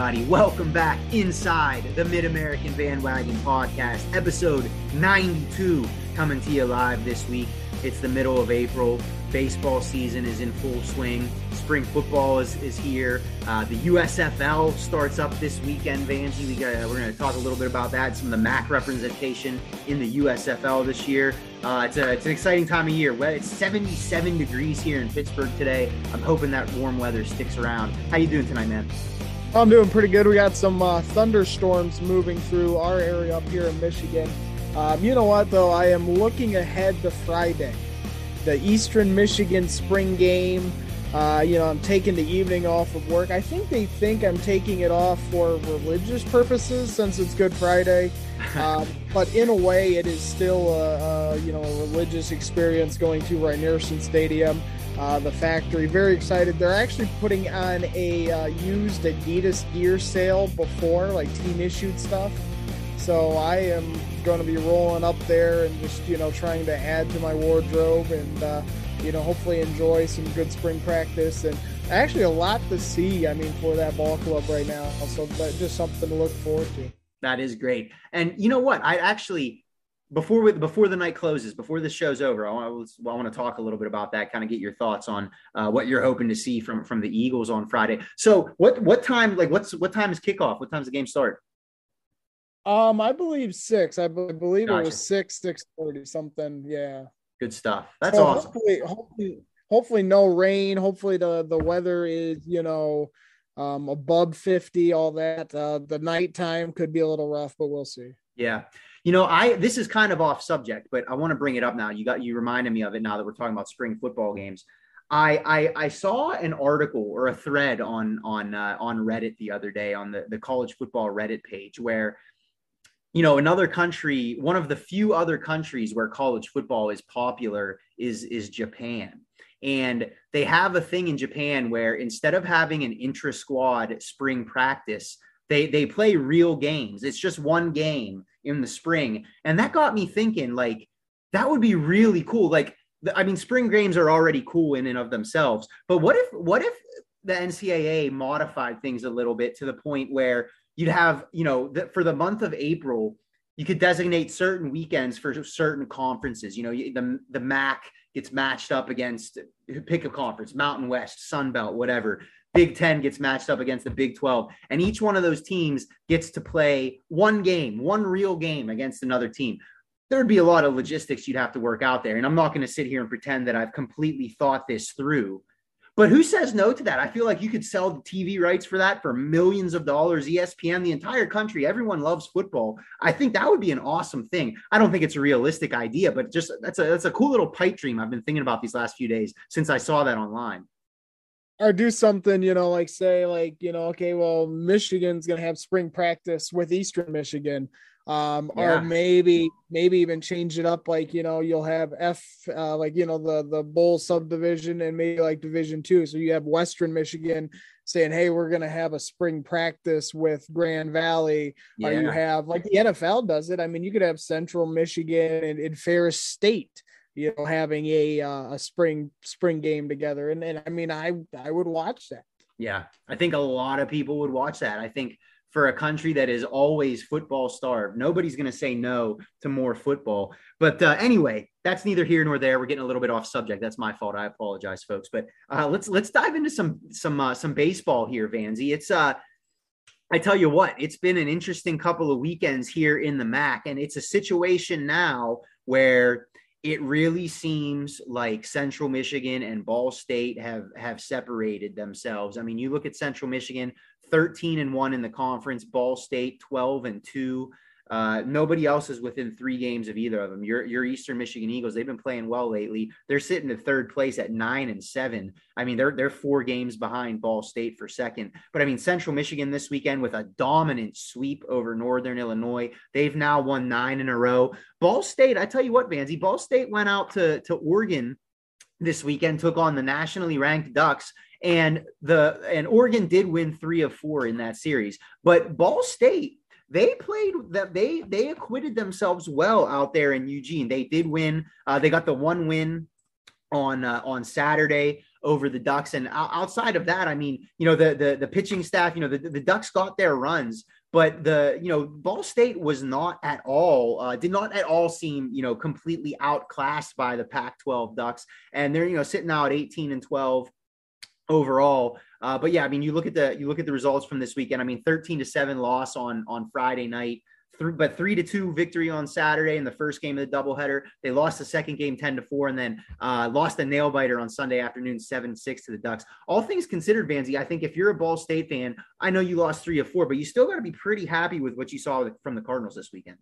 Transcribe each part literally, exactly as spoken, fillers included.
everybody. Welcome back inside the Mid-American Bandwagon Podcast, episode ninety-two, coming to you live this week. It's the middle of April. Baseball season is in full swing. Spring football is, is here. Uh, the U S F L starts up this weekend, Vanzi. We got, we're going to talk a little bit about that, some of the M A C representation in the U S F L this year. Uh, it's, a, it's an exciting time of year. Well, it's seventy-seven degrees here in Pittsburgh today. I'm hoping that warm weather sticks around. How you doing tonight, man? I'm doing pretty good. We got some uh, thunderstorms moving through our area up here in Michigan. Um, you know what, though? I am looking ahead to Friday, the Eastern Michigan spring game. Uh, you know, I'm taking the evening off of work. I think they think I'm taking it off for religious purposes since it's Good Friday. Um, but in a way, it is still a, a, you know, a religious experience going to Rynearson Stadium. Uh, the factory, very excited. They're actually putting on a uh, used Adidas gear sale before, like team-issued stuff. So I am going to be rolling up there and just, you know, trying to add to my wardrobe and, uh, you know, hopefully enjoy some good spring practice. And actually a lot to see, I mean, for that ball club right now. So but just something to look forward to. That is great. And you know what? I actually... Before we, before the night closes, before the show's over, I want, I want to talk a little bit about that, kind of get your thoughts on uh, what you're hoping to see from, from the Eagles on Friday. So what, what time, like what's, what time is kickoff? What time does the game start? Um, I believe six, I b- believe Gotcha. It was six, six thirty something. Yeah. Good stuff. That's so awesome. Hopefully, hopefully, hopefully no rain. Hopefully the, the weather is, you know, um, above fifty, all that. Uh, the nighttime could be a little rough, but we'll see. Yeah. You know, I, this is kind of off subject, but I want to bring it up now. You got, you reminded me of it now that we're talking about spring football games. I, I, I saw an article or a thread on, on, uh, on Reddit the other day on the, the college football Reddit page where, you know, another country, one of the few other countries where college football is popular is, is Japan. And they have a thing in Japan where instead of having an intra-squad spring practice, They they play real games. It's just one game in the spring. And that got me thinking, like, that would be really cool. Like, I mean, spring games are already cool in and of themselves. But what if what if the N C double A modified things a little bit to the point where you'd have, you know, the, for the month of April, you could designate certain weekends for certain conferences. You know, the, the M A C gets matched up against, pick a conference, Mountain West, Sun Belt, whatever. Big Ten gets matched up against the Big twelve, and each one of those teams gets to play one game, one real game against another team. There would be a lot of logistics you'd have to work out there, and I'm not going to sit here and pretend that I've completely thought this through. But who says no to that? I feel like you could sell the T V rights for that for millions of dollars. E S P N, the entire country, everyone loves football. I think that would be an awesome thing. I don't think it's a realistic idea, but just that's a that's a cool little pipe dream I've been thinking about these last few days since I saw that online. Or do something, you know, like say like, you know, okay, well, Michigan's going to have spring practice with Eastern Michigan. Um, Yeah. Or maybe, maybe even change it up. Like, you know, you'll have F, uh, like, you know, the, the bowl subdivision and maybe like division two. So you have Western Michigan saying, hey, we're going to have a spring practice with Grand Valley. Yeah. Or you have like the N F L does it. I mean, you could have Central Michigan and, and Ferris State, you know, having a uh, a spring spring game together. And, and I mean, I, I would watch that. Yeah, I think a lot of people would watch that. I think for a country that is always football starved, nobody's going to say no to more football. But uh, anyway, that's neither here nor there. We're getting a little bit off subject. That's my fault. I apologize, folks. But uh, let's let's dive into some some uh, some baseball here, Vanzi. It's uh, I tell you what, it's been an interesting couple of weekends here in the M A C, and it's a situation now where it really seems like Central Michigan and Ball State have, have separated themselves. I mean, you look at Central Michigan, thirteen and one in the conference, Ball State, twelve and two. Uh, nobody else is within three games of either of them. Your, your Eastern Michigan Eagles, they've been playing well lately. They're sitting at third place at nine and seven. I mean, they're, they're four games behind Ball State for second. But I mean, Central Michigan this weekend with a dominant sweep over Northern Illinois. They've now won nine in a row. Ball State, I tell you what, Vanzi, Ball State went out to, to Oregon this weekend, took on the nationally ranked Ducks. And the, and Oregon did win three of four in that series, but Ball State, they played that they they acquitted themselves well out there in Eugene. They did win. Uh, they got the one win on uh, on Saturday over the Ducks. And outside of that, I mean, you know, the the, the pitching staff, you know, the, the Ducks got their runs, but the, you know, Ball State was not at all, uh, did not at all seem, you know, completely outclassed by the Pac twelve Ducks. And they're, you know, sitting now at eighteen and twelve overall. Uh, but yeah, I mean, you look at the, you look at the results from this weekend. I mean, thirteen to seven loss on, on Friday night, three, but three to two victory on Saturday in the first game of the doubleheader. They lost the second game ten to four, and then uh, lost a nail biter on Sunday afternoon, seven six to the Ducks. All things considered, Vanzi, I think if you're a Ball State fan, I know you lost three of four, but you still got to be pretty happy with what you saw from the Cardinals this weekend.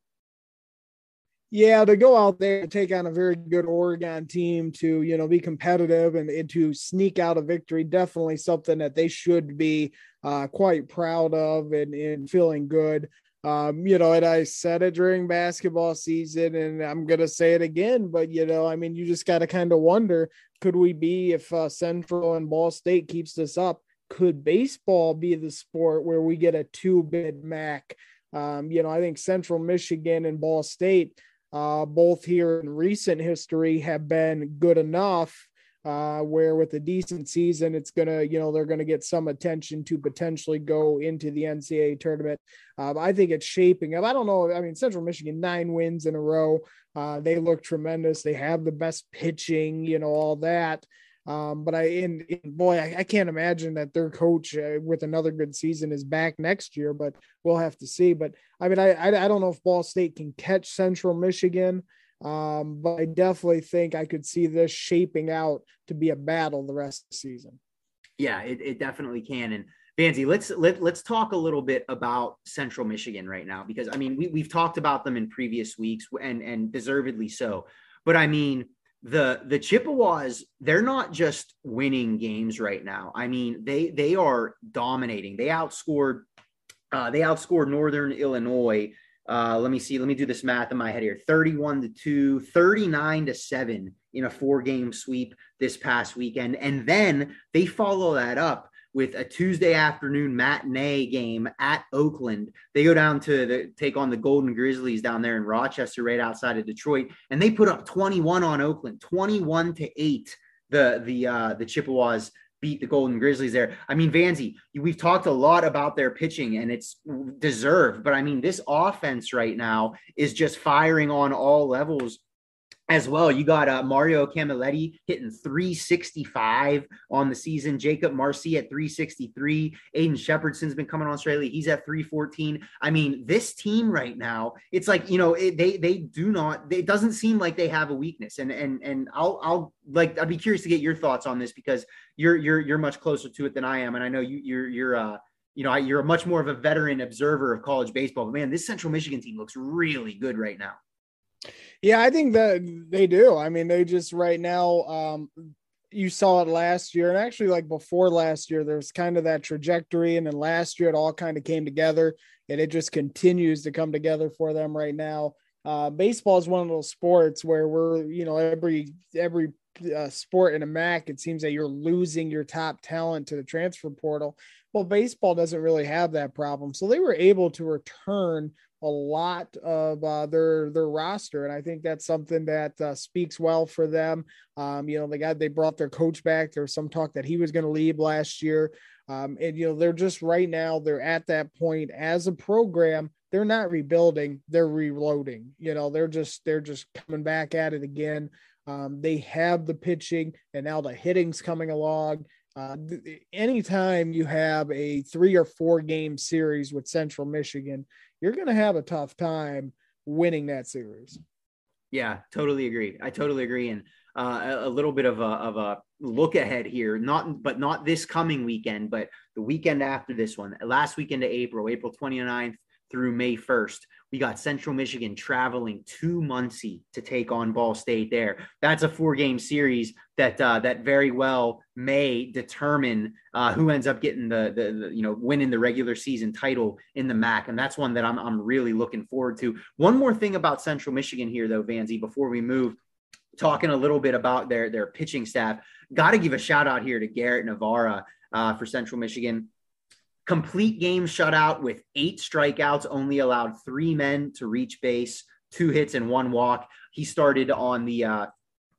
Yeah, to go out there and take on a very good Oregon team, to, you know, be competitive and, and to sneak out a victory, definitely something that they should be uh, quite proud of and, and feeling good. Um, you know, and I said it during basketball season, and I'm going to say it again, but, you know, I mean, you just got to kind of wonder, could we be, if uh, Central and Ball State keeps this up, could baseball be the sport where we get a two-bid M A C? Um, you know, I think Central Michigan and Ball State, Uh, both here in recent history, have been good enough uh, where with a decent season, it's going to, you know, they're going to get some attention to potentially go into the N C double A tournament. Um, I think it's shaping up. I don't know. I mean, Central Michigan, nine wins in a row. Uh, they look tremendous. They have the best pitching, you know, all that. Um, but I, in, in boy, I, I can't imagine that their coach uh, with another good season is back next year, but we'll have to see. But I mean, I, I, I don't know if Ball State can catch Central Michigan, um, but I definitely think I could see this shaping out to be a battle the rest of the season. Yeah, it, it definitely can. And Vanzi, let's, let, let's talk a little bit about Central Michigan right now, because I mean, we, we've talked about them in previous weeks, and, and deservedly so, but I mean, the the Chippewas, they're not just winning games right now. I mean, they they are dominating. They outscored uh, they outscored Northern Illinois. Uh, let me see. Let me do this math in my head here. thirty-one to two, thirty-nine to seven in a four-game sweep this past weekend. And then they follow that up with a Tuesday afternoon matinee game at Oakland. They go down to the, take on the Golden Grizzlies down there in Rochester, right outside of Detroit, and they put up twenty-one on Oakland, twenty-one to eight. The the uh, the Chippewas beat the Golden Grizzlies there. I mean, Vanzi, we've talked a lot about their pitching, and it's deserved, but I mean, this offense right now is just firing on all levels as well. You got uh, Mario Camilletti hitting three sixty-five on the season. Jacob Marcy at three sixty-three. Aiden Shepherdson's been coming on straight. He's at three fourteen. I mean, this team right now, it's like, you know, it, they they do not. It doesn't seem like they have a weakness. And and and I'll I'll like I'd be curious to get your thoughts on this, because you're you're you're much closer to it than I am, and I know you you're you're uh you know you're a much more of a veteran observer of college baseball. But man, this Central Michigan team looks really good right now. Yeah, I think that they do. I mean, they just right now, um, you saw it last year, and actually like before last year, there's kind of that trajectory. And then last year it all kind of came together, and it just continues to come together for them right now. Uh, baseball is one of those sports where we're, you know, every, every uh, sport in a M A C, it seems that you're losing your top talent to the transfer portal. Well, baseball doesn't really have that problem. So they were able to return a lot of uh, their their roster, and I think that's something that uh, speaks well for them. Um, you know, they got they brought their coach back. There was some talk that he was going to leave last year, um, and you know they're just right now they're at that point as a program. They're not rebuilding; they're reloading. You know, they're just they're just coming back at it again. Um, they have the pitching, and now the hitting's coming along. Uh, th- anytime you have a three or four game series with Central Michigan, you're going to have a tough time winning that series. Yeah, totally agree. I totally agree. And uh, a, a little bit of a, of a look ahead here, not, but not this coming weekend, but the weekend after this one, last weekend of April, April twenty-ninth through May first, we got Central Michigan traveling to Muncie to take on Ball State there. That's a four game series that, uh, that very well may determine uh, who ends up getting the, the, the, you know, winning the regular season title in the M A C. And that's one that I'm, I'm really looking forward to. One more thing about Central Michigan here though, Vanzi, before we move, talking a little bit about their, their pitching staff, got to give a shout out here to Garrett Navarra uh, for Central Michigan. Complete game shutout with eight strikeouts, only allowed three men to reach base, two hits and one walk. He started on the uh,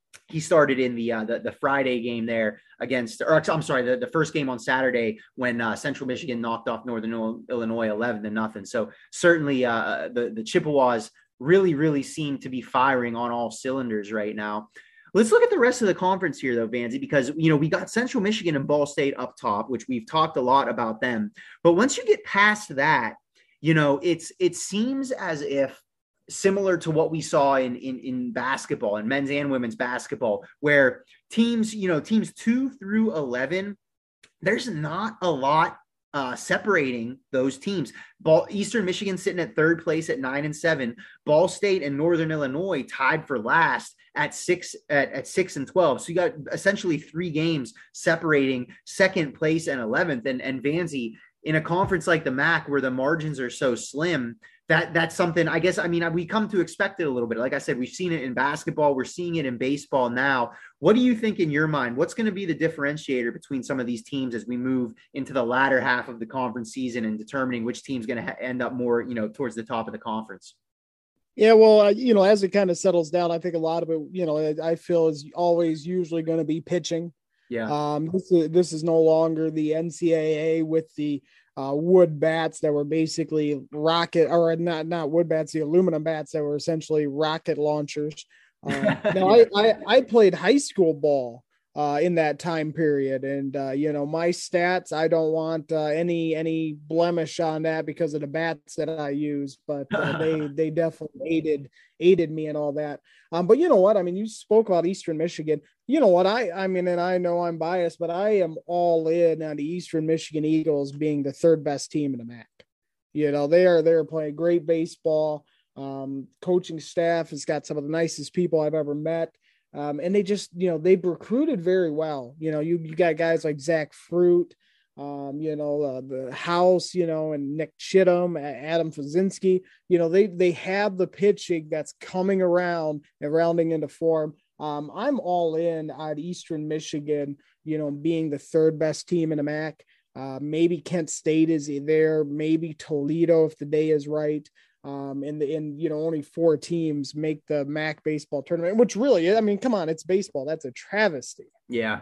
he started in the, uh, the the Friday game there against, or I'm sorry, the, the first game on Saturday when uh, Central Michigan knocked off Northern Illinois eleven to nothing. So certainly uh, the the Chippewas really really seem to be firing on all cylinders right now. Let's look at the rest of the conference here, though, Vanzi, because, you know, we got Central Michigan and Ball State up top, which we've talked a lot about them. But once you get past that, you know, it's it seems as if, similar to what we saw in, in, in basketball, in men's and women's basketball, where teams, you know, teams two through eleven, there's not a lot uh, separating those teams. Ball, Eastern Michigan sitting at third place at nine and seven. Ball State and Northern Illinois tied for last at six at, at six and twelve. So you got essentially three games separating second place and eleventh. And and Vanzi, in a conference like the M A C where the margins are so slim, that that's something, I guess, I mean, we come to expect it a little bit. Like I said, we've seen it in basketball. We're seeing it in baseball now. What do you think in your mind? What's going to be the differentiator between some of these teams as we move into the latter half of the conference season and determining which team's going to ha- end up more, you know, towards the top of the conference? Yeah, well, uh, you know, as it kind of settles down, I think a lot of it, you know, I feel is always usually going to be pitching. Yeah. Um, this is, this is no longer the N C double A with the uh, wood bats that were basically rocket, or not not wood bats, the aluminum bats that were essentially rocket launchers. Um, now, yeah. I, I I played high school ball uh, in that time period, and uh, you know, my stats, I don't want uh, any any blemish on that because of the bats that I use, but uh, they they definitely aided aided me and all that. Um, but you know what? I mean, you spoke about Eastern Michigan. You know what? I, I mean, and I know I'm biased, but I am all in on the Eastern Michigan Eagles being the third best team in the M A C. You know, they are, they're playing great baseball. Um, coaching staff has got some of the nicest people I've ever met. Um, and they just, you know, they've recruited very well. You know, you, you got guys like Zach Fruit, um, you know, uh, the House, you know, and Nick Chittum, Adam Fazinski, you know, they, they have the pitching that's coming around and rounding into form. Um, I'm all in on Eastern Michigan, you know, being the third best team in the M A C. Uh, maybe Kent State is there, maybe Toledo if the day is right. Um, and the, and, you know, only four teams make the M A C baseball tournament, which really, I mean, come on, it's baseball. That's a travesty. Yeah.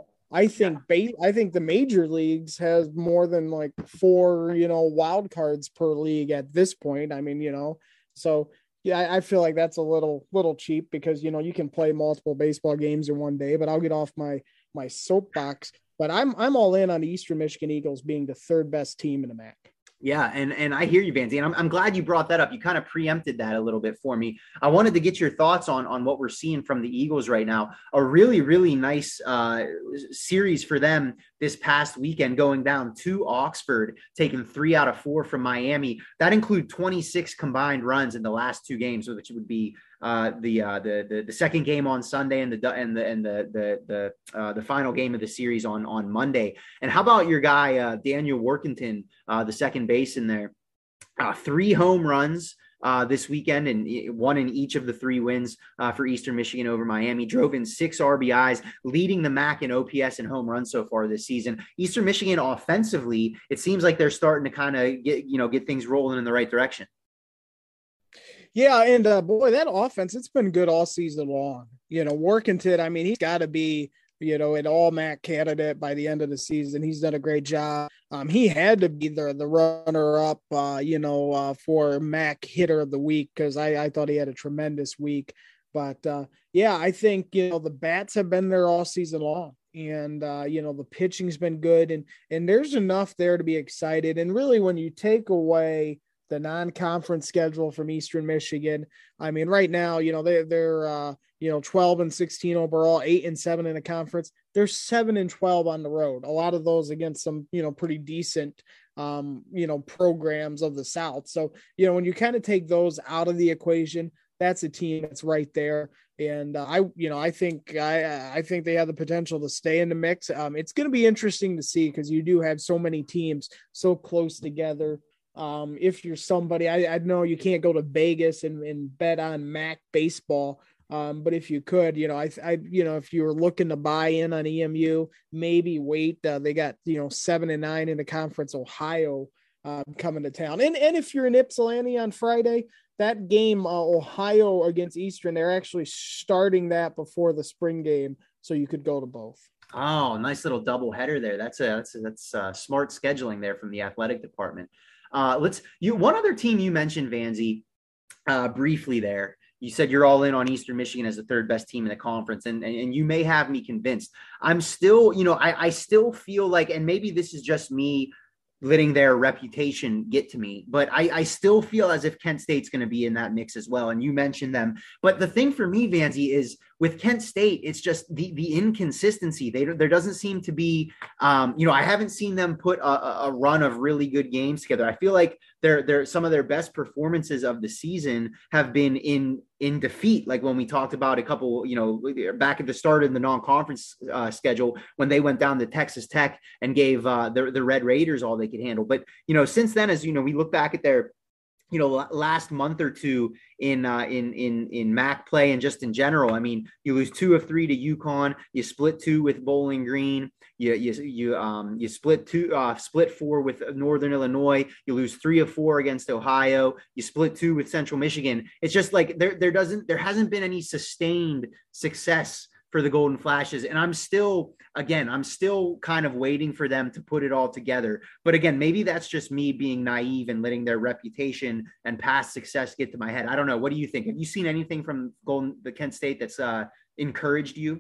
I think, yeah. ba- I think the major leagues has more than like four, you know, wild cards per league at this point. I mean, you know, so yeah, I feel like that's a little, little cheap because, you know, you can play multiple baseball games in one day, but I'll get off my, my soapbox, but I'm, I'm all in on the Eastern Michigan Eagles being the third best team in the M A C. Yeah. And, and I hear you, Vanzi, and I'm, I'm glad you brought that up. You kind of preempted that a little bit for me. I wanted to get your thoughts on, on what we're seeing from the Eagles right now. A really, really nice uh, series for them this past weekend, going down to Oxford, taking three out of four from Miami. That include twenty-six combined runs in the last two games, which would be uh, the, uh, the, the, the second game on Sunday and the, and the, and the, the, the, uh, the final game of the series on, on Monday. And how about your guy, uh, Daniel Workington, uh, the second baseman there, uh, three home runs uh, this weekend and one in each of the three wins uh, for Eastern Michigan over Miami, drove in six R B Is, leading the M A C in O P S and home runs so far this season. Eastern Michigan offensively, it seems like they're starting to kind of get, you know, get things rolling in the right direction. Yeah, and uh, boy, that offense, it's been good all season long. You know, Workington, I mean, he's got to be, you know, an all-M A C candidate by the end of the season. He's done a great job. Um, he had to be the, the runner-up, uh, you know, uh, for M A C hitter of the week because I, I thought he had a tremendous week. But, uh, yeah, I think, you know, the bats have been there all season long. And, uh, you know, the pitching's been good. And, and there's enough there to be excited. And really, when you take away the non-conference schedule from Eastern Michigan, I mean, right now, you know, they, they're, uh, you know, twelve and sixteen overall, eight and seven in the conference. They're seven and twelve on the road. A lot of those against some, you know, pretty decent, um, you know, programs of the South. So, you know, when you kind of take those out of the equation, that's a team that's right there. And uh, I, you know, I think, I, I think they have the potential to stay in the mix. Um, it's going to be interesting to see because you do have so many teams so close together. Um, if you're somebody, I, I know you can't go to Vegas and, and bet on M A C baseball. Um, but if you could, you know, I, I, you know, if you were looking to buy in on E M U, maybe wait, uh, they got, you know, seven and nine in the conference, Ohio, um, coming to town. And, and if you're in Ypsilanti on Friday, that game, uh, Ohio against Eastern, they're actually starting that before the spring game, so you could go to both. Oh, nice little double header there. That's a that's a, that's a smart scheduling there from the athletic department. Uh, let's you one other team you mentioned, Vanzi, uh, briefly there. You said you're all in on Eastern Michigan as the third best team in the conference, and, and, and you may have me convinced. I'm still, you know, I, I still feel like, and maybe this is just me letting their reputation get to me, but I, I still feel as if Kent State's going to be in that mix as well. And you mentioned them, but the thing for me, Vanzi, is with Kent State, it's just the the inconsistency. They there doesn't seem to be, um, you know, I haven't seen them put a, a run of really good games together. I feel like they're they're some of their best performances of the season have been in in defeat. Like when we talked about a couple, you know, back at the start of the non-conference uh, schedule when they went down to Texas Tech and gave uh, the the Red Raiders all they could handle. But you know, since then, as you know, we look back at their you know, last month or two in uh, in in in M A C play and just in general. I mean, you lose two of three to UConn. You split two with Bowling Green. You you you um you split two uh, split four with Northern Illinois. You lose three of four against Ohio. You split two with Central Michigan. It's just like there there doesn't there hasn't been any sustained success for the Golden Flashes. And I'm still, again, I'm still kind of waiting for them to put it all together. But again, maybe that's just me being naive and letting their reputation and past success get to my head. I don't know. What do you think? Have you seen anything from Golden, the Kent State that's uh, encouraged you?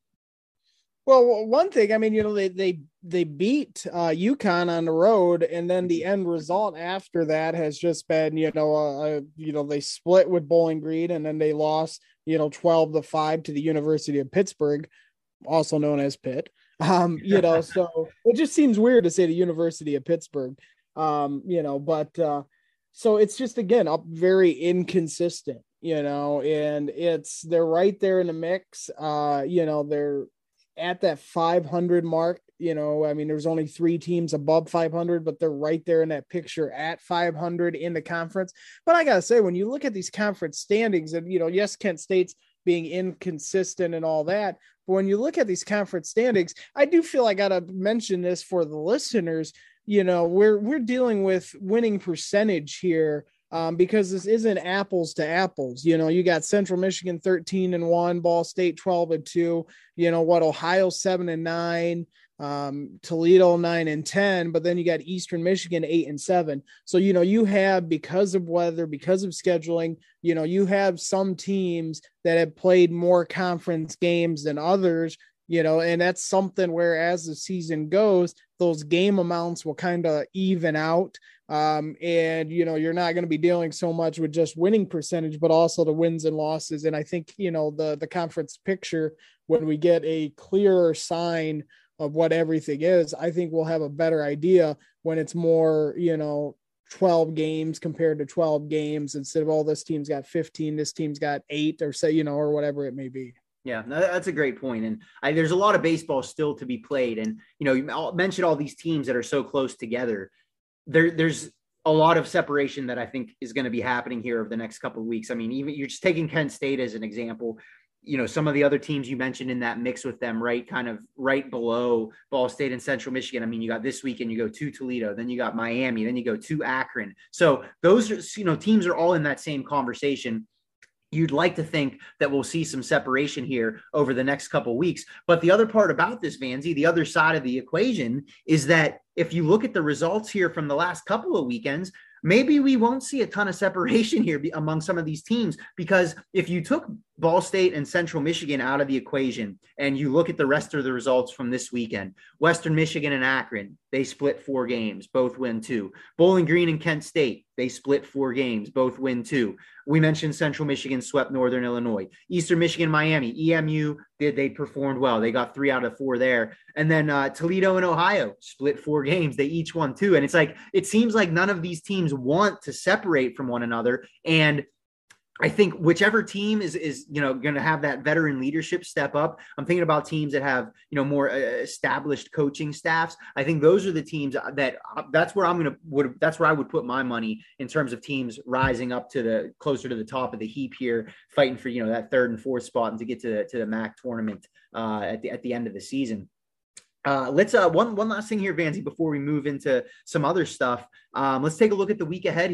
Well, one thing, I mean, you know, they they they beat uh, UConn on the road, and then the end result after that has just been, you know, uh, you know, they split with Bowling Green, and then they lost, you know, twelve to five to the University of Pittsburgh, also known as Pitt. Um, you know, so it just seems weird to say the University of Pittsburgh, um, you know, but uh, so it's just, again, up very inconsistent, you know, and it's, they're right there in the mix. Uh, you know, they're at that five hundred mark, you know, I mean, there's only three teams above five hundred, but they're right there in that picture at five hundred in the conference. But I got to say, when you look at these conference standings and, you know, yes, Kent State's being inconsistent and all that, but when you look at these conference standings, I do feel I got to mention this for the listeners. You know, we're, we're dealing with winning percentage here. Um, because this isn't apples to apples. You know, you got Central Michigan thirteen and one, Ball State twelve and two, you know what, Ohio seven and nine, um, Toledo nine and ten, but then you got Eastern Michigan eight and seven. So, you know, you have, because of weather, because of scheduling, you know, you have some teams that have played more conference games than others, you know, and that's something where as the season goes, those game amounts will kind of even out. Um, and, you know, you're not going to be dealing so much with just winning percentage, but also the wins and losses. And I think, you know, the, the conference picture, when we get a clearer sign of what everything is, I think we'll have a better idea when it's more, you know, twelve games compared to twelve games instead of all this team's got fifteen, this team's got eight, or say, you know, or whatever it may be. Yeah, that's a great point. And I, there's a lot of baseball still to be played. And, you know, you mentioned all these teams that are so close together. There, there's a lot of separation that I think is going to be happening here over the next couple of weeks. I mean, even you're just taking Kent State as an example. You know, some of the other teams you mentioned in that mix with them, right, kind of right below Ball State and Central Michigan. I mean, you got this weekend, you go to Toledo, then you got Miami, then you go to Akron. So those are, you know, teams are all in that same conversation. You'd like to think that we'll see some separation here over the next couple of weeks. But the other part about this, Vanzi, the other side of the equation is that if you look at the results here from the last couple of weekends, maybe we won't see a ton of separation here among some of these teams, because if you took Ball State and Central Michigan out of the equation and you look at the rest of the results from this weekend, Western Michigan and Akron, they split four games, both win two. Bowling Green and Kent State, they split four games, both win two. We mentioned Central Michigan swept Northern Illinois. Eastern Michigan, Miami, E M U, did they performed well. They got three out of four there. And then uh, Toledo and Ohio split four games. They each won two. And it's like, it seems like none of these teams want to separate from one another. And I think whichever team is, is, you know, going to have that veteran leadership step up. I'm thinking about teams that have, you know, more uh, established coaching staffs. I think those are the teams that uh, that's where I'm going to, would, that's where I would put my money in terms of teams rising up to the closer to the top of the heap here, fighting for, you know, that third and fourth spot and to get to the, to the M A C tournament uh, at the, at the end of the season. Uh, let's uh, one, one last thing here, Vanzi, before we move into some other stuff. Um, let's take a look at the week ahead here.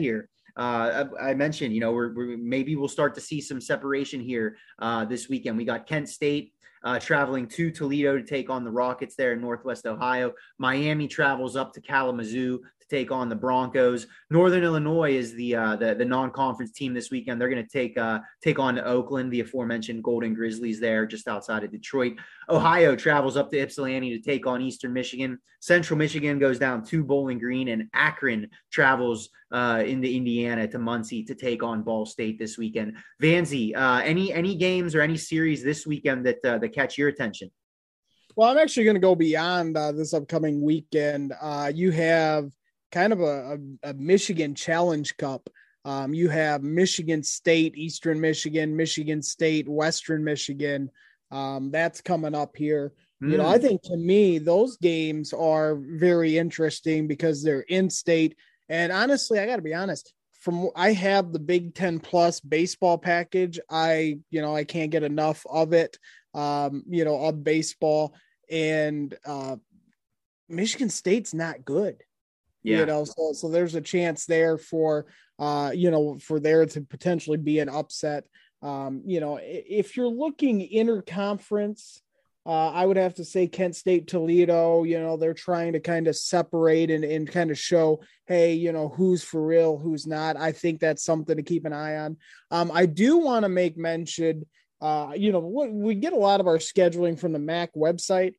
uh, I, I mentioned, you know, we're, we're maybe we'll start to see some separation here uh, this weekend. We got Kent State uh, traveling to Toledo to take on the Rockets there in Northwest Ohio. Miami travels up to Kalamazoo to take on the Broncos. Northern Illinois is the uh, the, the non-conference team this weekend. They're going to take uh, take on Oakland, the aforementioned Golden Grizzlies there just outside of Detroit. Ohio travels up to Ypsilanti to take on Eastern Michigan. Central Michigan goes down to Bowling Green, and Akron travels uh, into Indiana to Muncie to take on Ball State this weekend. Vanzi, uh, any any games or any series this weekend that uh, that catch your attention? Well, I'm actually going to go beyond uh, this upcoming weekend. Uh, you have kind of a, a, a Michigan Challenge Cup. Um, you have Michigan State, Eastern Michigan, Michigan State, Western Michigan. Um, that's coming up here. Mm. You know, I think to me, those games are very interesting because they're in state. And honestly, I got to be honest, from I have the Big Ten Plus baseball package. I, you know, I can't get enough of it, um, you know, of baseball. And uh, Michigan State's not good. Yeah. You know, so, so there's a chance there for, uh, you know, for there to potentially be an upset. Um, you know, if you're looking interconference, uh, I would have to say Kent State, Toledo, you know, they're trying to kind of separate and, and kind of show, hey, you know, who's for real, who's not. I think that's something to keep an eye on. Um, I do want to make mention, uh, you know, we get a lot of our scheduling from the M A C website.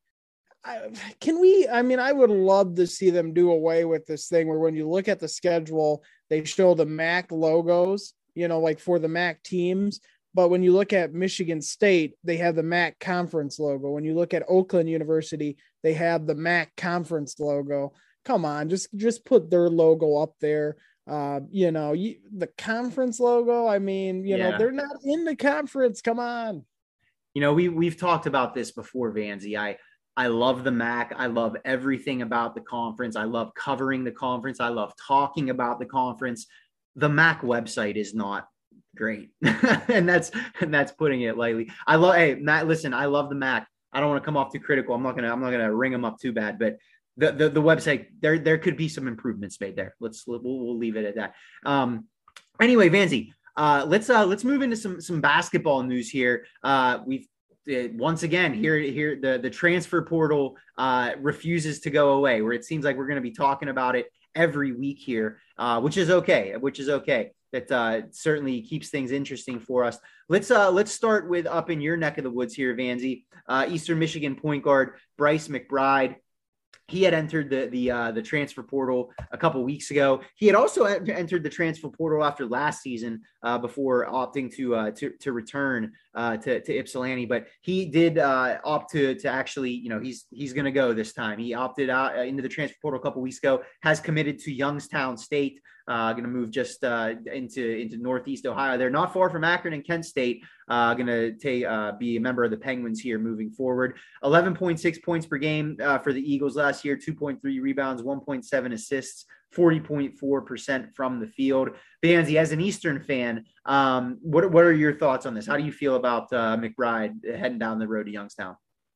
I, can we, I mean, I would love to see them do away with this thing where when you look at the schedule, they show the M A C logos, you know, like for the M A C teams. But when you look at Michigan State, they have the M A C conference logo. When you look at Oakland University, they have the M A C conference logo. Come on, just, just put their logo up there. Uh, you know, you, the conference logo, I mean, you yeah. know, they're not in the conference. Come on. You know, we, we've talked about this before, Vanzi. I, I love the M A C. I love everything about the conference. I love covering the conference. I love talking about the conference. The M A C website is not great. and that's, and that's putting it lightly. I love, hey, Matt, listen, I love the M A C. I don't want to come off too critical. I'm not going to, I'm not going to ring them up too bad, but the, the, the website there, there could be some improvements made there. Let's, we'll, we'll leave it at that. Um, anyway, Vanzi, uh, let's, uh, let's move into some, some basketball news here. Uh, we've, Uh, once again, here, here, the, the transfer portal uh, refuses to go away, where it seems like we're going to be talking about it every week here, uh, which is okay, which is okay. That uh, certainly keeps things interesting for us. Let's uh, let's start with up in your neck of the woods here, Vanzi. Uh, Eastern Michigan point guard Bryce McBride. He had entered the the uh, the transfer portal a couple weeks ago. He had also entered the transfer portal after last season uh, before opting to uh, to to return uh, to to Ypsilanti. But he did uh, opt to to actually, you know, he's he's going to go this time. He opted out into the transfer portal a couple weeks ago. Has committed to Youngstown State. Uh, going to move just uh, into into Northeast Ohio. They're not far from Akron and Kent State. Uh, going to take uh, be a member of the Penguins here moving forward. eleven point six points per game uh, for the Eagles last year. two point three rebounds, one point seven assists, forty point four percent from the field. Banzi, as an Eastern fan, um, what what are your thoughts on this? How do you feel about uh, McBride heading down the road to Youngstown?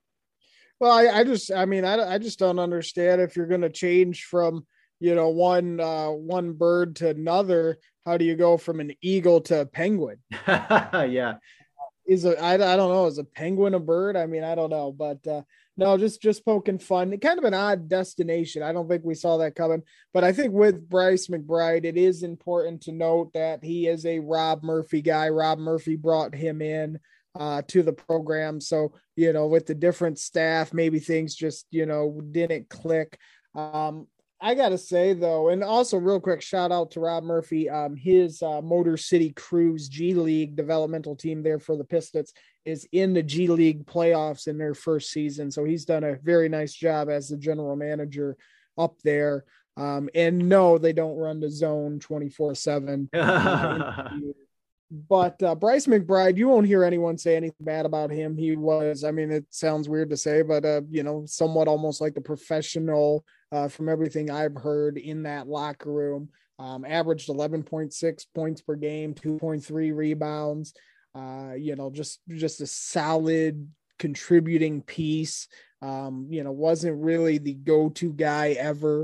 Well, I, I just, I mean, I, I just don't understand if you're going to change from, you know, one, uh, one bird to another. How do you go from an eagle to a penguin? yeah. Is a, I, I don't know. Is a penguin a bird? I mean, I don't know, but, uh, no, just, just poking fun. Kind of an odd destination. I don't think we saw that coming, but I think with Bryce McBride, it is important to note that he is a Rob Murphy guy. Rob Murphy brought him in uh, to the program. So, you know, with the different staff, maybe things just, you know, didn't click. Um, I got to say, though, and also real quick, shout out to Rob Murphy. Um, his uh, Motor City Cruise G League developmental team there for the Pistons is in the G League playoffs in their first season. So he's done a very nice job as the general manager up there. Um, and no, they don't run the zone twenty-four seven. Uh, but uh, Bryce McBride, you won't hear anyone say anything bad about him. He was, I mean, it sounds weird to say, but, uh, you know, somewhat almost like a professional uh, from everything I've heard in that locker room. Um, averaged eleven point six points per game, two point three rebounds. Uh, you know, just, just a solid contributing piece. Um, you know, wasn't really the go-to guy ever.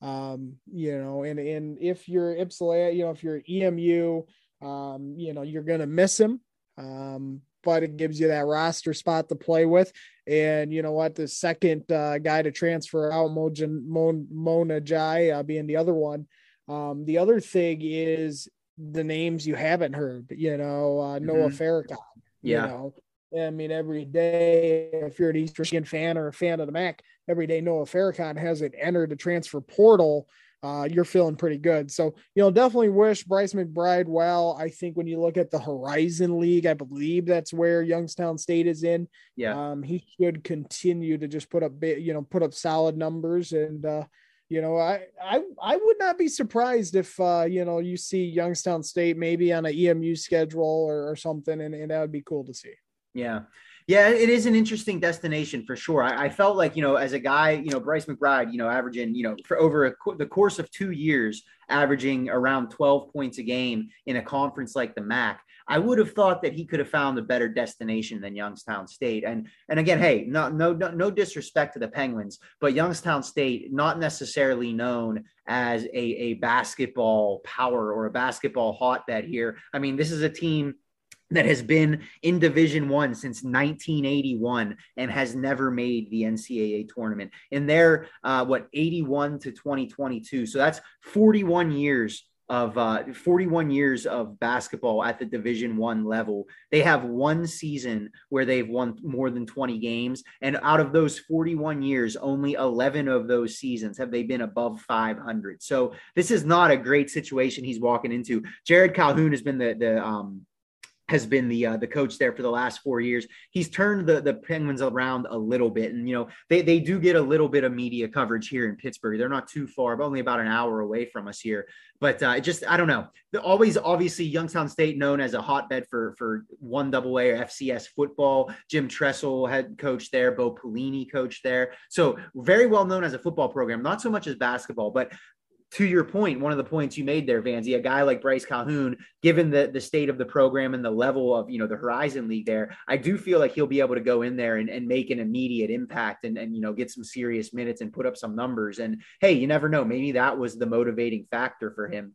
Um, you know, and, and if you're Ypsilanti, you know, if you're E M U, um, you know, you're going to miss him. Um, but it gives you that roster spot to play with. And you know what, the second uh, guy to transfer out, Mojan, Mon, Mona Jai uh, being the other one. Um, the other thing is the names you haven't heard, you know, uh, mm-hmm. Noah Farrakhan, yeah. you know, I mean, every day, if you're an East Michigan fan or a fan of the M A C, every day Noah Farrakhan hasn't entered the transfer portal. Uh, you're feeling pretty good. So, you know, definitely wish Bryce McBride well. I think when you look at the Horizon League, I believe that's where Youngstown State is in. Yeah. Um, he should continue to just put up, you know, put up solid numbers. And, uh, you know, I, I, I would not be surprised if, uh, you know, you see Youngstown State maybe on an E M U schedule or, or something, and, and that would be cool to see. Yeah. Yeah, it is an interesting destination for sure. I, I felt like, you know, as a guy, you know, Bryce McBride, you know, averaging, you know, for over a, the course of two years, averaging around twelve points a game in a conference like the M A C, I would have thought that he could have found a better destination than Youngstown State. And, and again, hey, no, no, no, no disrespect to the Penguins, but Youngstown State, not necessarily known as a, a basketball power or a basketball hotbed here. I mean, this is a team that has been in Division One since nineteen eighty-one and has never made the N C double A tournament. And they're uh, what eighty-one to twenty twenty-two. So that's forty-one years of uh, forty-one years of basketball at the Division One level. They have one season where they've won more than twenty games, and out of those forty-one years, only eleven of those seasons have they been above five hundred. So this is not a great situation he's walking into. Jared Calhoun has been the the um, has been the uh, the coach there for the last four years. He's turned the, the Penguins around a little bit. And, you know, they, they do get a little bit of media coverage here in Pittsburgh. They're not too far, but only about an hour away from us here. But uh, just, I don't know. They're always, obviously, Youngstown State known as a hotbed for, for one double A or F C S football. Jim Tressel head coach there. Bo Pelini coach there. So very well known as a football program, not so much as basketball, but to your point, one of the points you made there, Vanzi, a guy like Bryce Calhoun, given the, the state of the program and the level of, you know, the Horizon League there, I do feel like he'll be able to go in there and, and make an immediate impact and, and, you know, get some serious minutes and put up some numbers. And hey, you never know, maybe that was the motivating factor for him.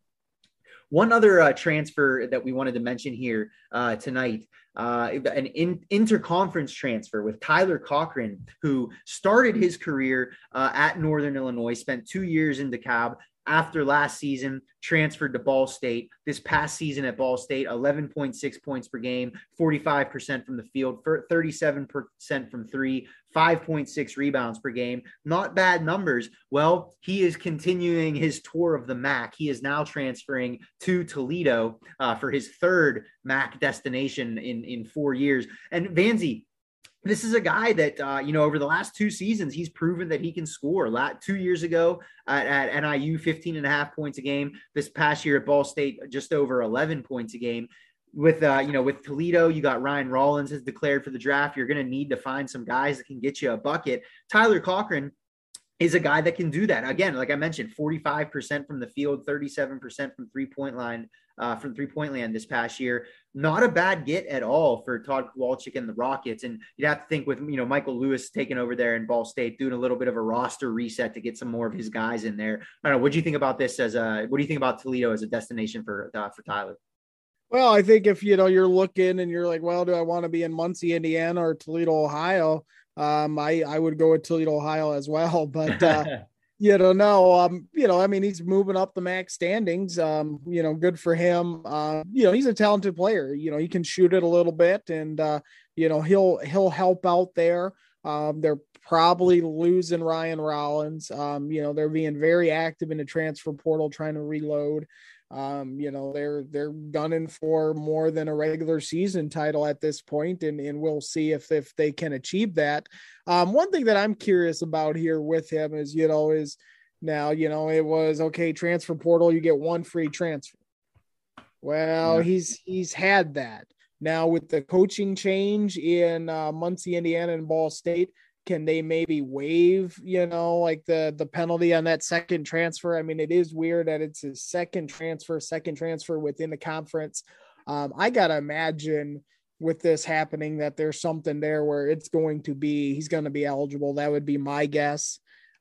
One other uh, transfer that we wanted to mention here uh, tonight, uh, an in, interconference transfer with Tyler Cochran, who started his career uh, at Northern Illinois, spent two years in DeKalb. After last season, transferred to Ball State. This past season at Ball State, eleven point six points per game, forty-five percent from the field, thirty-seven percent from three, five point six rebounds per game. Not bad numbers. Well, he is continuing his tour of the M A C. He is now transferring to Toledo uh, for his third M A C destination in, in four years. And Vanzi, this is a guy that, uh, you know, over the last two seasons, he's proven that he can score. Lat- two years ago at, at N I U, fifteen and a half points a game. This past year at Ball State, just over eleven points a game. With, uh, you know, with Toledo, you got Ryan Rollins has declared for the draft. You're going to need to find some guys that can get you a bucket. Tyler Cochran is a guy that can do that. Again, like I mentioned, forty-five percent from the field, thirty-seven percent from three-point line, uh, from three-point land this past year. Not a bad get at all for Todd Kowalczyk and the Rockets. And you'd have to think with, you know, Michael Lewis taking over there in Ball State, doing a little bit of a roster reset to get some more of his guys in there. I don't know. What do you think about this as a, what do you think about Toledo as a destination for, uh, for Tyler? Well, I think if, you know, you're looking and you're like, well, do I want to be in Muncie, Indiana or Toledo, Ohio? Um, I, I would go with Toledo, Ohio as well, but, uh, you know, no, um, you know, I mean, he's moving up the M A C standings. Um, you know, good for him. Uh, you know, he's a talented player. You know, he can shoot it a little bit, and uh, you know, he'll he'll help out there. Um, they're probably losing Ryan Rollins. Um, you know, they're being very active in the transfer portal, trying to reload. Um, you know, they're they're gunning for more than a regular season title at this point, and and we'll see if if they can achieve that. Um, one thing that I'm curious about here with him is, you know, is now, you know, it was okay, transfer portal, you get one free transfer. Well, yeah. he's he's had that. Now with the coaching change in uh, Muncie, Indiana, and Ball State, can they maybe waive, you know, like the, the penalty on that second transfer? I mean, it is weird that it's his second transfer, second transfer within the conference. Um, I got to imagine with this happening that there's something there where it's going to be, he's going to be eligible. That would be my guess.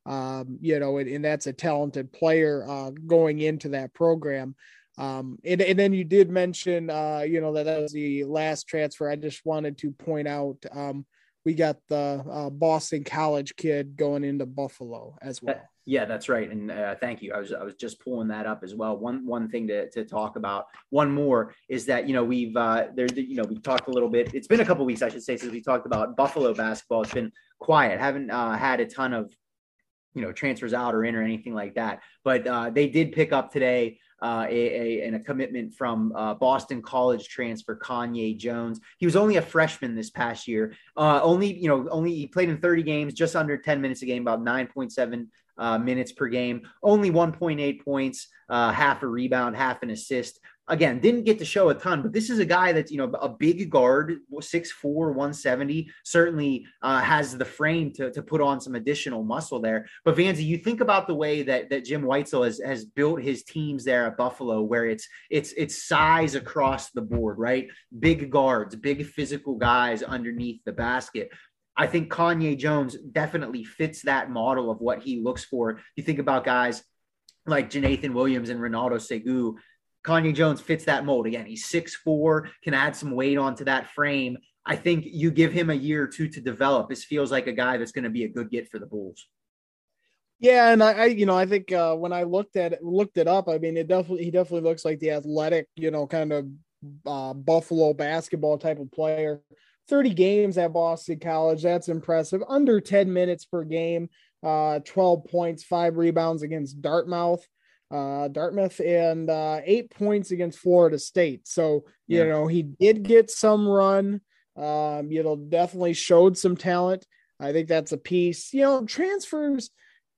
Um, you know, and, and that's a talented player uh, going into that program. Um, and, and then you did mention, uh, you know, that that was the last transfer. I just wanted to point out, um, we got the uh, Boston College kid going into Buffalo as well. Yeah, that's right. And uh, thank you. I was I was just pulling that up as well. One one thing to, to talk about. One more is that, you know, we've uh, there you know we've talked a little bit. It's been a couple of weeks, I should say, since we talked about Buffalo basketball. It's been quiet. Haven't uh, had a ton of, you know, transfers out or in or anything like that. But uh, they did pick up today uh, a, a, and a commitment from uh, Boston College transfer Kanye Jones. He was only a freshman this past year. Uh, only, you know, only he played in thirty games, just under ten minutes a game, about nine point seven uh, minutes per game, only one point eight points, uh, half a rebound, half an assist. Again, didn't get to show a ton, but this is a guy that's, you know, a big guard, six four, one seventy, certainly uh, has the frame to, to put on some additional muscle there. But Vanzi, you think about the way that, that Jim Weitzel has, has built his teams there at Buffalo, where it's, it's, it's size across the board, right? Big guards, big physical guys underneath the basket. I think Kanye Jones definitely fits that model of what he looks for. You think about guys like Jonathan Williams and Ronaldo Segu. Kanye Jones fits that mold. Again, he's six four, can add some weight onto that frame. I think you give him a year or two to develop. This feels like a guy that's going to be a good get for the Bulls. Yeah, and I, I you know, I think uh, when I looked at it, looked it up, I mean, it definitely he definitely looks like the athletic, you know, kind of uh, Buffalo basketball type of player. thirty games at Boston College, that's impressive. Under ten minutes per game, uh, twelve points, five rebounds against Dartmouth. Uh, Dartmouth and uh, eight points against Florida State. So, you yeah. know, he did get some run. Um, you know, definitely showed some talent. I think that's a piece. You know, transfers,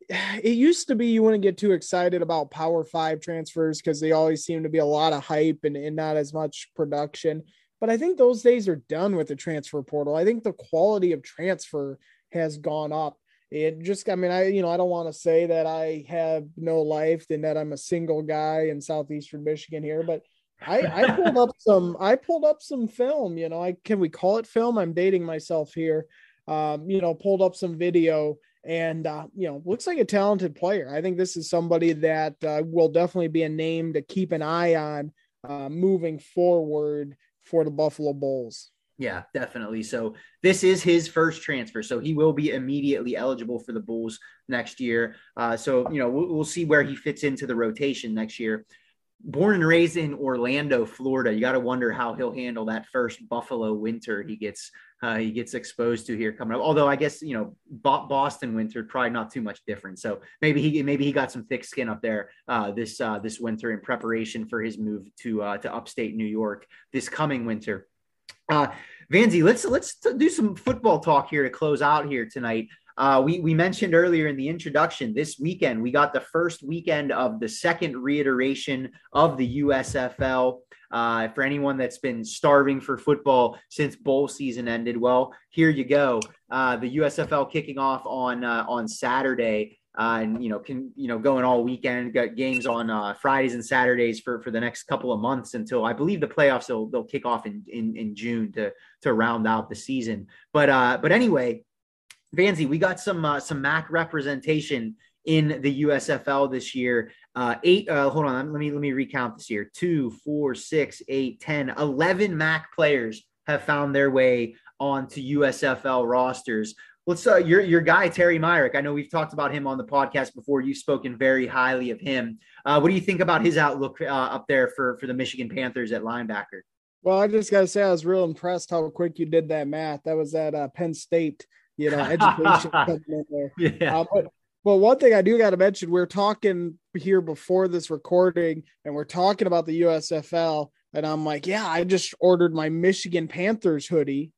it used to be you wouldn't get too excited about Power Five transfers because they always seem to be a lot of hype and, and not as much production. But I think those days are done with the transfer portal. I think the quality of transfer has gone up. It just, I mean, I, you know, I don't want to say that I have no life and that I'm a single guy in Southeastern Michigan here, but I, I pulled up some, I pulled up some film, you know, I, can we call it film? I'm dating myself here. Um, you know, pulled up some video and, uh, you know, looks like a talented player. I think this is somebody that uh, will definitely be a name to keep an eye on uh, moving forward for the Buffalo Bulls. Yeah, definitely. So this is his first transfer. So he will be immediately eligible for the Bulls next year. Uh, so, you know, we'll, we'll see where he fits into the rotation next year. Born and raised in Orlando, Florida, you got to wonder how he'll handle that first Buffalo winter he gets uh, he gets exposed to here coming up. Although I guess, you know, Boston winter, probably not too much different. So maybe he maybe he got some thick skin up there uh, this uh, this winter in preparation for his move to uh, to upstate New York this coming winter. Uh, Vanzi, let's let's do some football talk here to close out here tonight. Uh, we we mentioned earlier in the introduction, this weekend we got the first weekend of the second reiteration of the U S F L. Uh, for anyone that's been starving for football since bowl season ended, well, here you go. Uh, the U S F L kicking off on uh, on Saturday. Uh, and, you know, can, you know, going all weekend, got games on uh, Fridays and Saturdays for, for the next couple of months until I believe the playoffs, they'll, they'll kick off in, in, in June to, to round out the season. But, uh, but anyway, Vanzi, we got some, uh, some M A C representation in the U S F L this year. Uh, eight, uh, hold on, let me, let me recount this year. Two, four, six, eight, ten, eleven M A C players have found their way onto U S F L rosters. Let's uh, your your guy Terry Myrick. I know we've talked about him on the podcast before. You've spoken very highly of him. Uh, what do you think about his outlook uh, up there for for the Michigan Panthers at linebacker? Well, I just got to say I was real impressed how quick you did that math. That was at uh, Penn State, you know, education coming in there. Yeah. Uh, but, but one thing I do got to mention, we're talking here before this recording, and we're talking about the U S F L, and I'm like, yeah, I just ordered my Michigan Panthers hoodie.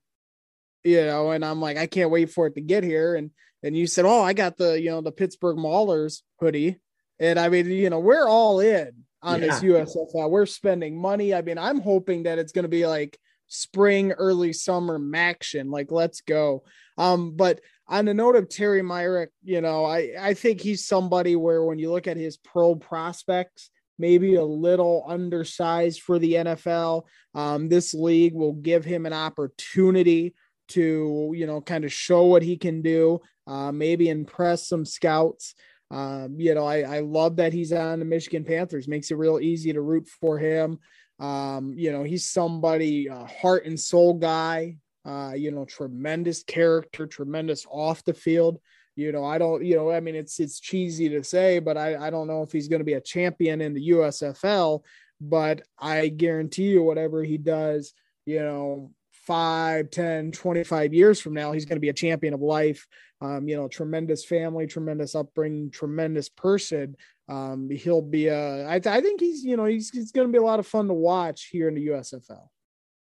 You know, and I'm like, I can't wait for it to get here. And, and you said, oh, I got the, you know, the Pittsburgh Maulers hoodie. And I mean, you know, we're all in on yeah. this U S F L. We're spending money. I mean, I'm hoping that it's going to be like spring, early summer action. Like, let's go. Um, but on the note of Terry Myrick, you know, I, I think he's somebody where when you look at his pro prospects, maybe a little undersized for the N F L. Um, this league will give him an opportunity to, you know, kind of show what he can do. uh, maybe impress some scouts. Um, you know, I, I love that he's on the Michigan Panthers. Makes it real easy to root for him. Um, you know, he's somebody, a heart and soul guy, uh, you know, tremendous character, tremendous off the field. You know, I don't, you know, I mean, it's, it's cheesy to say, but I, I don't know if he's going to be a champion in the U S F L, but I guarantee you whatever he does, you know, five, ten, twenty-five years from now, he's going to be a champion of life. Um, you know, tremendous family, tremendous upbringing, tremendous person. Um, he'll be a, I, I think he's, you know, he's, he's going to be a lot of fun to watch here in the U S F L.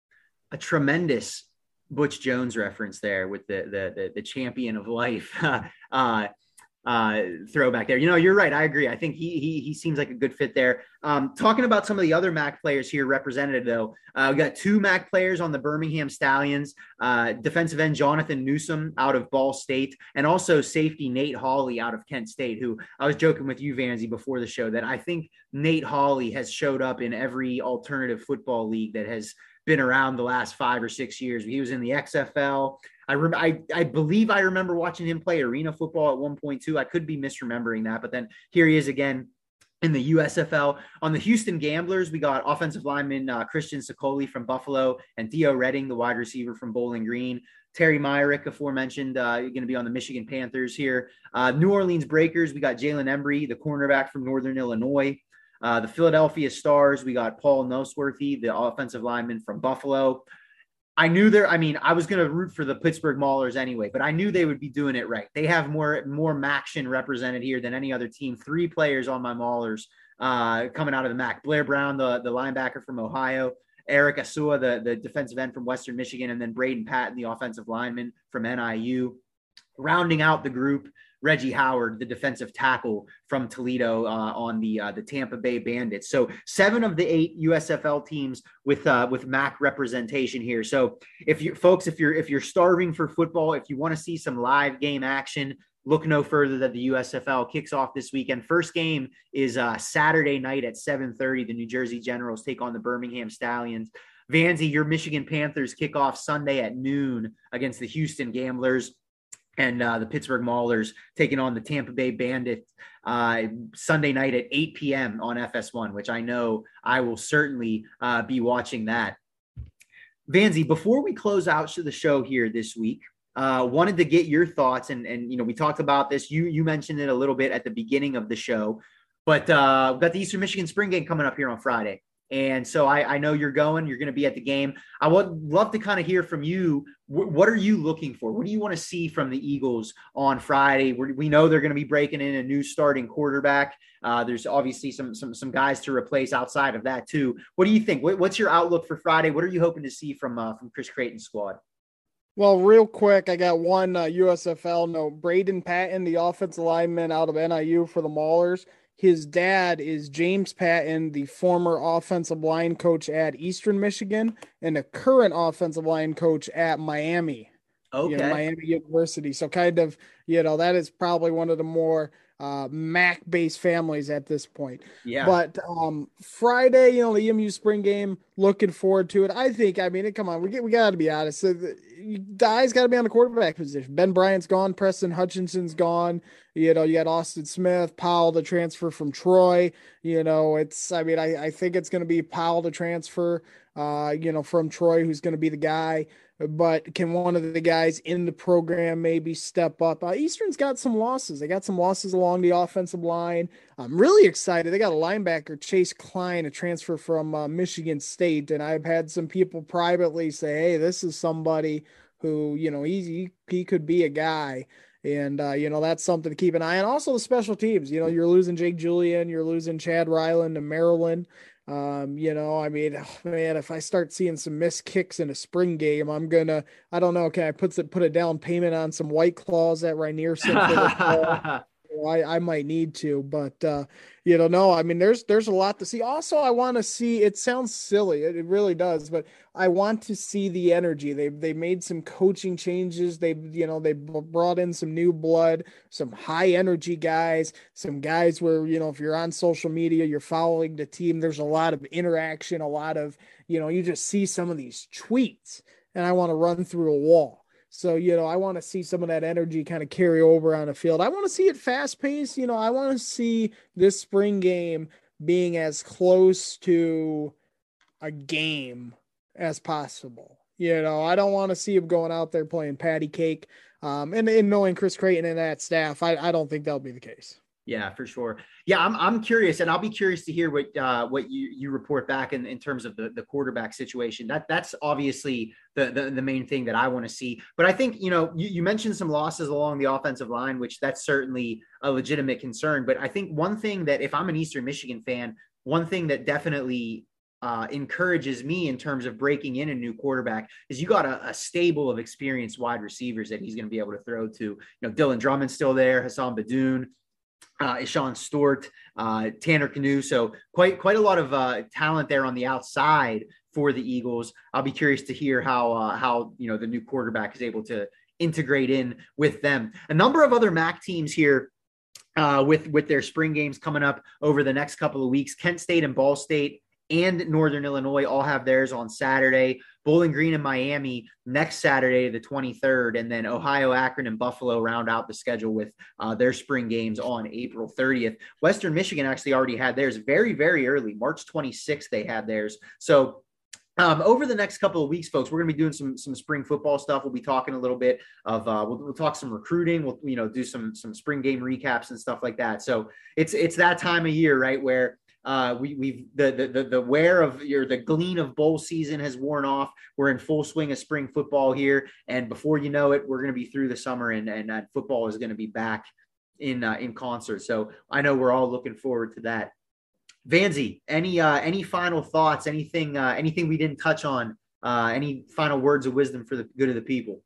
A tremendous Butch Jones reference there with the the the, the champion of life uh, uh, throwback there. You know, you're right. I agree. I think he he he seems like a good fit there. Um, talking about some of the other M A C players here represented, though, uh, we got two M A C players on the Birmingham Stallions. Uh, defensive end Jonathan Newsom out of Ball State, and also safety Nate Hawley out of Kent State. Who I was joking with you, Vanzi, before the show that I think Nate Hawley has showed up in every alternative football league that has been around the last five or six years. He was in the X F L. I, rem- I I believe I remember watching him play arena football at one point too. I could be misremembering that, but then here he is again in the U S F L. On the Houston Gamblers, we got offensive lineman uh, Christian Sicoli from Buffalo and Theo Redding, the wide receiver from Bowling Green. Terry Myrick, aforementioned, uh, going to be on the Michigan Panthers here. Uh, New Orleans Breakers, we got Jalen Embry, the cornerback from Northern Illinois. Uh, the Philadelphia Stars, we got Paul Noseworthy, the offensive lineman from Buffalo. I knew there, I mean, I was going to root for the Pittsburgh Maulers anyway, but I knew they would be doing it right. They have more, more Maction represented here than any other team. Three players on my Maulers uh, coming out of the M A C. Blair Brown, the, the linebacker from Ohio, Eric Asua, the, the defensive end from Western Michigan, and then Braden Patton, the offensive lineman from N I U. Rounding out the group, Reggie Howard, the defensive tackle from Toledo uh, on the uh, the Tampa Bay Bandits. So seven of the eight U S F L teams with uh, with M A C representation here. So if you folks, if you're if you're starving for football, if you want to see some live game action, look no further than the U S F L kicks off this weekend. First game is uh, Saturday night at seven thirty. The New Jersey Generals take on the Birmingham Stallions. Vanzi, your Michigan Panthers kick off Sunday at noon against the Houston Gamblers. And uh, the Pittsburgh Maulers taking on the Tampa Bay Bandits uh, Sunday night at eight p.m. on F S one, which I know I will certainly uh, be watching that. Vanzi, before we close out the show here this week, uh, wanted to get your thoughts. And, and, you know, we talked about this. You, you mentioned it a little bit at the beginning of the show, but uh, we've got the Eastern Michigan spring game coming up here on Friday. And so I, I know you're going, you're going to be at the game. I would love to kind of hear from you. W- what are you looking for? What do you want to see from the Eagles on Friday? We're, we know they're going to be breaking in a new starting quarterback. Uh, there's obviously some, some, some guys to replace outside of that too. What do you think? What, what's your outlook for Friday? What are you hoping to see from, uh, from Chris Creighton's squad? Well, real quick, I got one uh, U S F L note. Braden Patton, the offensive lineman out of N I U for the Maulers. His dad is James Patton, the former offensive line coach at Eastern Michigan and a current offensive line coach at Miami. Okay. You know, Miami University. So kind of, you know, that is probably one of the more uh, M A C-based families at this point. Yeah. But um, Friday, you know, the E M U spring game, looking forward to it. I think, I mean, come on, we get, we got to be honest. So the, the eyes got to be on the quarterback position. Ben Bryant's gone. Preston Hutchinson's gone. You know, you got Austin Smith, Powell to transfer from Troy. You know, it's, I mean, I, I think it's going to be Powell to transfer, uh, you know, from Troy, who's going to be the guy. But can one of the guys in the program maybe step up? Uh, Eastern's got some losses. They got some losses along the offensive line. I'm really excited. They got a linebacker, Chase Klein, a transfer from uh, Michigan State. And I've had some people privately say, hey, this is somebody who, you know, he, he could be a guy. And, uh, you know, that's something to keep an eye on. Also the special teams, you know, you're losing Jake Julian, you're losing Chad Ryland to Maryland. Um, you know, I mean, oh, man, if I start seeing some missed kicks in a spring game, I'm gonna, I don't know, can I put put a down payment on some White Claws at Rainierson? I, I might need to, but uh, you know, no, I mean, there's there's a lot to see. Also, I want to see. It sounds silly, it, it really does, but I want to see the energy. They they made some coaching changes. They you know they brought in some new blood, some high energy guys, some guys where you know if you're on social media, you're following the team. There's a lot of interaction, a lot of you know you just see some of these tweets, and I want to run through a wall. So, you know, I want to see some of that energy kind of carry over on the field. I want to see it fast paced. You know, I want to see this spring game being as close to a game as possible. You know, I don't want to see him going out there playing patty cake. Um, and, and knowing Chris Creighton and that staff, I, I don't think that'll be the case. Yeah, for sure. Yeah, I'm I'm curious, and I'll be curious to hear what uh, what you, you report back in, in terms of the, the quarterback situation. That that's obviously the, the the main thing that I want to see. But I think, you know, you, you mentioned some losses along the offensive line, which that's certainly a legitimate concern. But I think one thing that, if I'm an Eastern Michigan fan, one thing that definitely uh, encourages me in terms of breaking in a new quarterback is you got a, a stable of experienced wide receivers that he's going to be able to throw to. You know, Dylan Drummond's still there, Hassan Badoon, uh, Ishan Stewart, uh, Tanner Canoe. So quite, quite a lot of uh, talent there on the outside for the Eagles. I'll be curious to hear how, uh, how, you know, the new quarterback is able to integrate in with them. A number of other M A C teams here uh, with, with their spring games coming up over the next couple of weeks. Kent State and Ball State and Northern Illinois all have theirs on Saturday. Bowling Green and Miami next Saturday, the twenty-third, and then Ohio, Akron, and Buffalo round out the schedule with uh, their spring games on April thirtieth. Western Michigan actually already had theirs very, very early. March twenty-sixth, they had theirs. So Um, over the next couple of weeks, folks, we're going to be doing some some spring football stuff. We'll be talking a little bit of uh, we'll, we'll talk some recruiting. We'll you know do some some spring game recaps and stuff like that. So it's it's that time of year, right, where uh, we we've the the the, the wear of your the gleam of bowl season has worn off. We're in full swing of spring football here, and before you know it, we're going to be through the summer, and and uh, football is going to be back in uh, in concert. So I know we're all looking forward to that. Vanzi, any uh, any final thoughts? Anything uh, anything we didn't touch on? Uh, any final words of wisdom for the good of the people?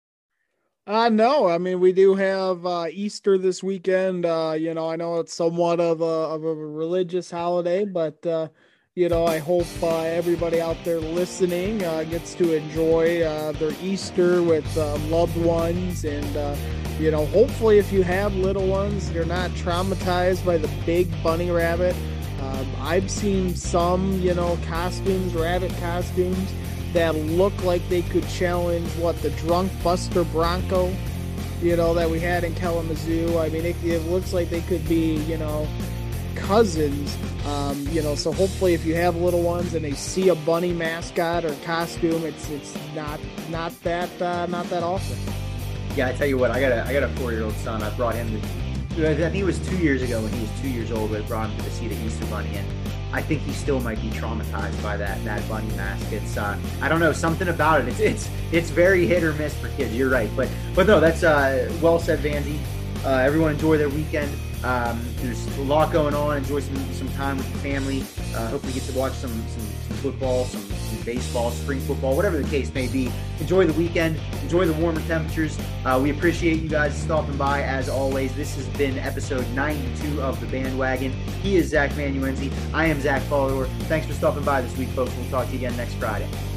Uh, no, I mean, we do have uh, Easter this weekend. Uh, you know, I know it's somewhat of a of a religious holiday, but uh, you know, I hope uh, everybody out there listening uh, gets to enjoy uh, their Easter with uh, loved ones, and uh, you know, hopefully, if you have little ones, you're not traumatized by the big bunny rabbit. Um, I've seen some, you know, costumes, rabbit costumes, that look like they could challenge, what, the Drunk Buster Bronco, you know, that we had in Kalamazoo. I mean, it, it looks like they could be, you know, cousins, um, you know, so hopefully if you have little ones and they see a bunny mascot or costume, it's it's not not that uh, not that often. Yeah, I tell you what, I got a I got a four-year-old son. I brought him to, I think it was two years ago when he was two years old, but I brought him to see the Easter Bunny, and I think he still might be traumatized by that that bunny mask. It's uh, I don't know, something about it. It's it's it's very hit or miss for kids. You're right, but but no, that's uh, well said, Vanzi. Uh, everyone enjoy their weekend. Um, there's a lot going on. Enjoy some some time with the family. Uh, hopefully, get to watch some some, some football, some, some baseball, spring football, whatever the case may be. Enjoy the weekend. Enjoy the warmer temperatures. Uh, we appreciate you guys stopping by as always. This has been episode ninety-two of The Bandwagon. He is Zach Manuenzi. I am Zach Follower. Thanks for stopping by this week, folks. We'll talk to you again next Friday.